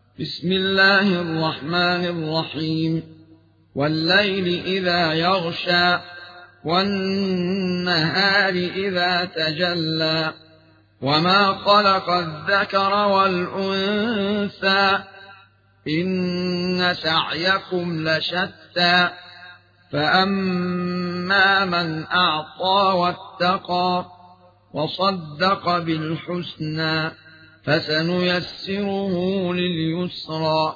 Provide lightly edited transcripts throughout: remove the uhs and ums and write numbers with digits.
بسم الله الرحمن الرحيم. والليل إذا يغشى والنهار إذا تجلى وما خلق الذكر والأنثى إن سعيكم لشتى فأما من أعطى واتقى وصدق بالحسنى فسنيسره لليسرى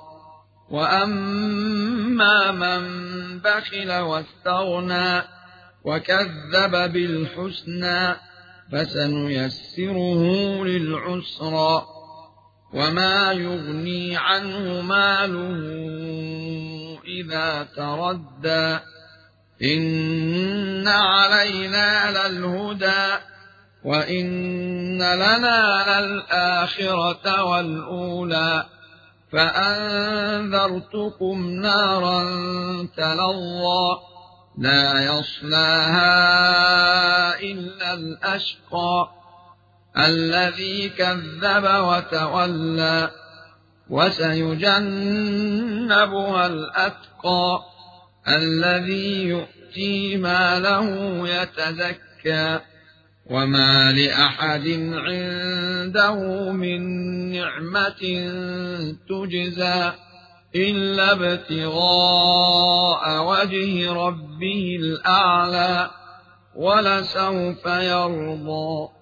وأما من بخل واستغنى وكذب بالحسنى فسنيسره للعسرى وما يغني عنه ماله إذا تردى إن علينا للهدى وإن لنا للآخرة والأولى فأنذرتكم نارا تلظى لا يصلاها إلا الأشقى الذي كذب وتولى وسيجنبها الأتقى الذي يؤتي ماله يتزكى وما لأحد عنده من نعمة تجزى إلا ابتغاء وجه ربه الأعلى ولسوف يرضى.